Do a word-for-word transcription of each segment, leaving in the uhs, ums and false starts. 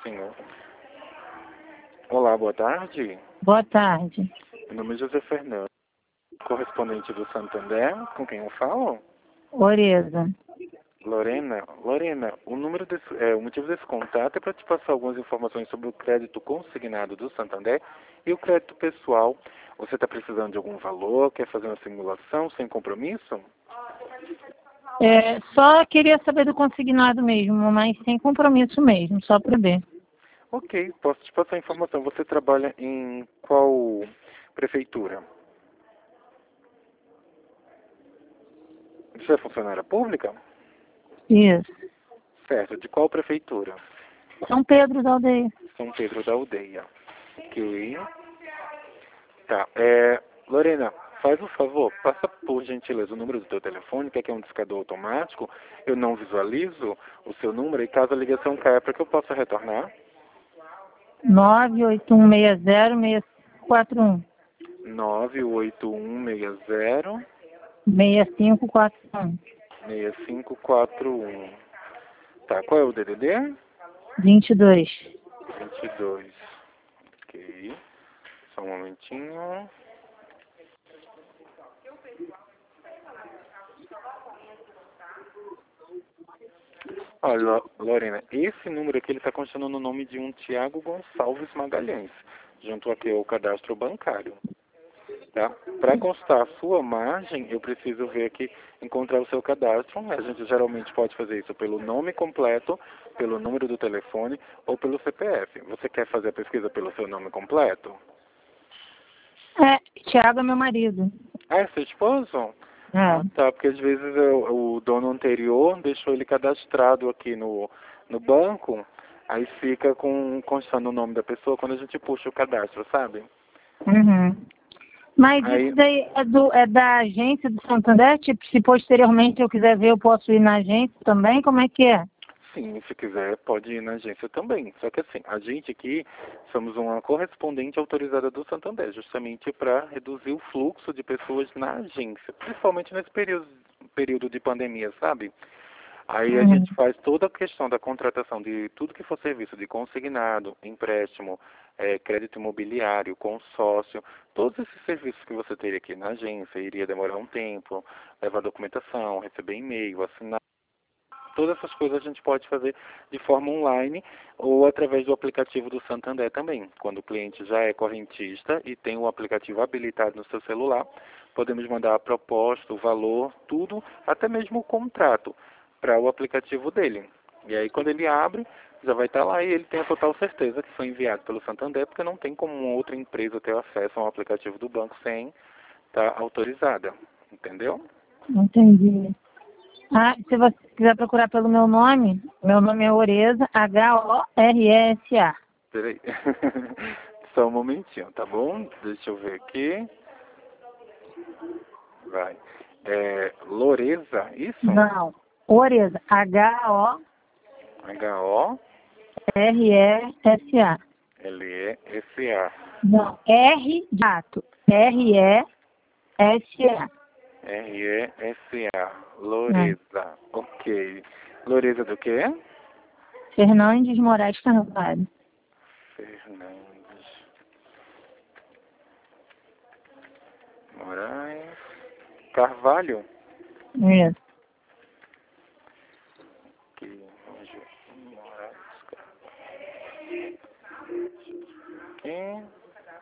senhor. Olá, boa tarde. Boa tarde. Meu nome é José Fernando, correspondente do Santander. Com quem eu falo? Oreza. Lorena. Lorena, o, número desse, é, o motivo desse contato é para te passar algumas informações sobre o crédito consignado do Santander e o crédito pessoal. Você está precisando de algum valor? Quer fazer uma simulação sem compromisso? É, só queria saber do consignado mesmo, mas sem compromisso mesmo, só para ver. Ok, posso te passar a informação. Você trabalha em qual prefeitura? Você é funcionária pública? Isso. Certo. De qual prefeitura? São Pedro da Aldeia. São Pedro da Aldeia. Ok. Tá. É, Lorena, faz um favor, passa por gentileza o número do teu telefone, que aqui é um discador automático. Eu não visualizo o seu número e caso a ligação caia, para que eu possa retornar? nove oito um seis zero seis quatro um. nove oito um seis zero seis cinco quatro um. seis cinco quatro um. Tá, qual é o D D D? vinte e dois. vinte e dois. Ok. Só um momentinho. Olha, Lorena, esse número aqui ele está constando no nome de um Tiago Gonçalves Magalhães, junto aqui ao cadastro bancário. Tá? Para constar a sua margem, eu preciso ver aqui, encontrar o seu cadastro. A gente geralmente pode fazer isso pelo nome completo, pelo número do telefone ou pelo C P F. Você quer fazer a pesquisa pelo seu nome completo? É, Thiago é meu marido. Ah, é seu esposo? É. Ah, tá, porque às vezes o, o dono anterior deixou ele cadastrado aqui no, no banco, aí fica com, constando o nome da pessoa quando a gente puxa o cadastro, sabe? Uhum. Mas Aí, isso daí é, do, é da agência do Santander? Tipo, se posteriormente eu quiser ver, eu posso ir na agência também? Como é que é? sim, se quiser, pode ir na agência também. Só que assim, a gente aqui somos uma correspondente autorizada do Santander, justamente para reduzir o fluxo de pessoas na agência, principalmente nesse período, período de pandemia, sabe? Aí a Uhum. gente faz toda a questão da contratação de tudo que for serviço de consignado, empréstimo, eh, crédito imobiliário, consórcio, todos esses serviços que você teria aqui na agência, iria demorar um tempo, levar documentação, receber e-mail, assinar. Todas essas coisas a gente pode fazer de forma online ou através do aplicativo do Santander também. Quando o cliente já é correntista e tem o aplicativo habilitado no seu celular, podemos mandar a proposta, o valor, tudo, até mesmo o contrato para o aplicativo dele. E aí quando ele abre, já vai estar lá e ele tem a total certeza que foi enviado pelo Santander, porque não tem como uma outra empresa ter acesso a um aplicativo do banco sem estar autorizada. Entendeu? Entendi. Ah, se você quiser procurar pelo meu nome, meu nome é Oreza, H O R E S A. Peraí. Só um momentinho, tá bom? Deixa eu ver aqui. Vai. É, Loreza, isso? Não, Oreza, H O R E S A. H O L E S A. Não, R de gato, R E S A. R E S A. É. Loreza. Ok. Loreza do quê? Fernandes Moraes Carvalho. Fernandes Moraes Carvalho. Isso. Ok. Moraes Carvalho. Ok.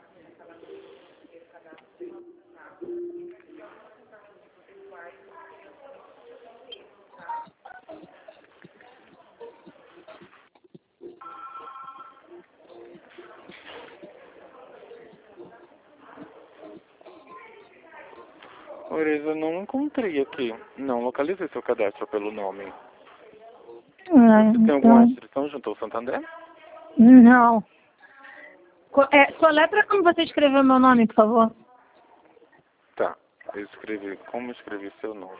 Oreza, eu não encontrei aqui. Não localizei seu cadastro pelo nome. Ah, Você tem alguma então, restrição junto ao Santander? não. Co- É, soletra como você escreveu meu nome, por favor? Tá. Eu escrevi. Como eu escrevi seu nome?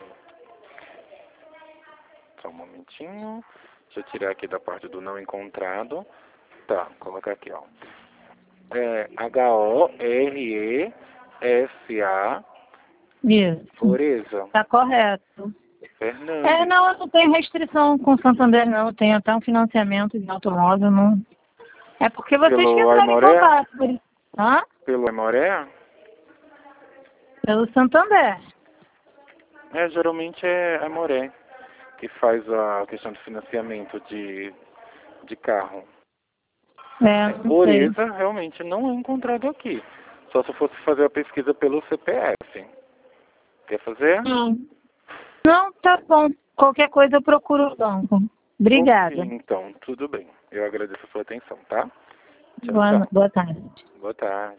Só um momentinho. Deixa eu tirar aqui da parte do não encontrado. Tá, colocar aqui, ó. É H O R E S A. Isso. Oreza. Tá correto. É, Fernandes. não, eu não tenho restrição com o Santander, não. Eu tenho até um financiamento de automóvel, não. É porque vocês Pelo que entraram em Aimoré? contato. Por isso. Hã? Pelo Aimoré? Pelo Santander. É, geralmente é a Aimoré que faz a questão de financiamento de, de carro. É, não sei. Oreza realmente não é encontrado aqui. Só se fosse fazer a pesquisa pelo C P F. Quer fazer? Não. Não, tá bom. Qualquer coisa eu procuro o banco. Obrigada. Ok, então, tudo bem. Eu agradeço a sua atenção, tá? Tchau, Boa, tchau. boa tarde. Boa tarde.